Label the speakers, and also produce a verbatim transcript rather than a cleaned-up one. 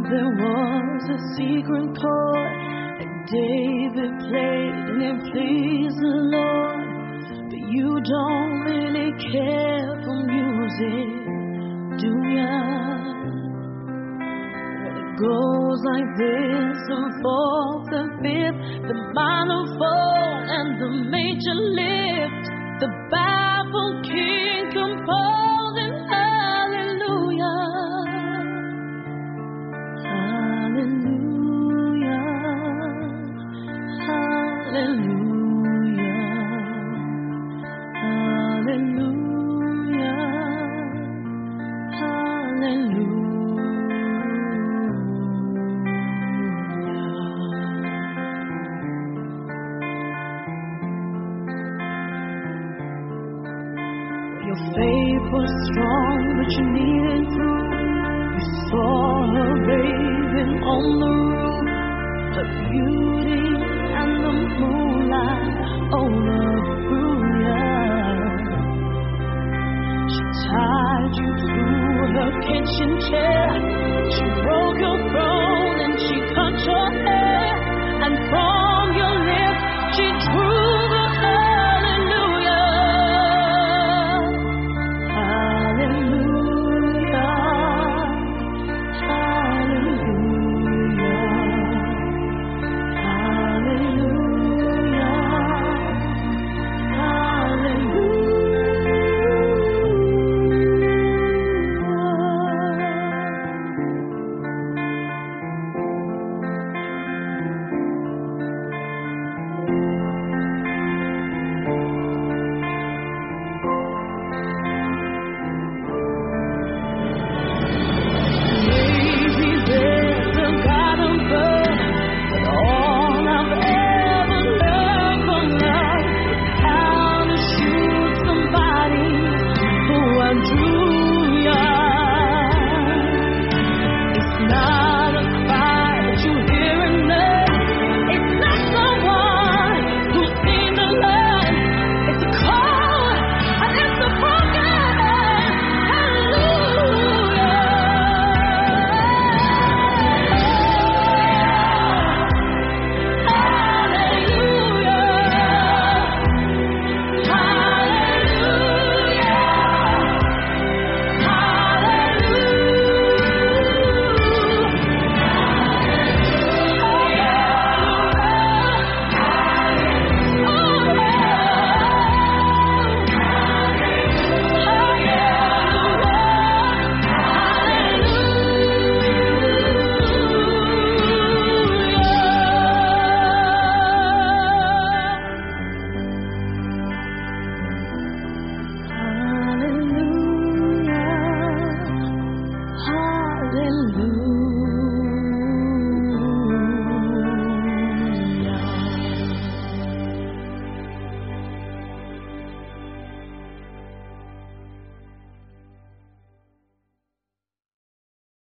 Speaker 1: there was a secret chord that David played and it pleased the Lord. But you don't really care for music, do ya? Well, it goes like this: the fourth and fifth, the minor fall and the major lift, the baffled king composing hallelujah. Hallelujah, hallelujah, hallelujah, hallelujah. Your faith was strong, but you needed proof. You saw her bathing on the roof, her beauty and the moonlight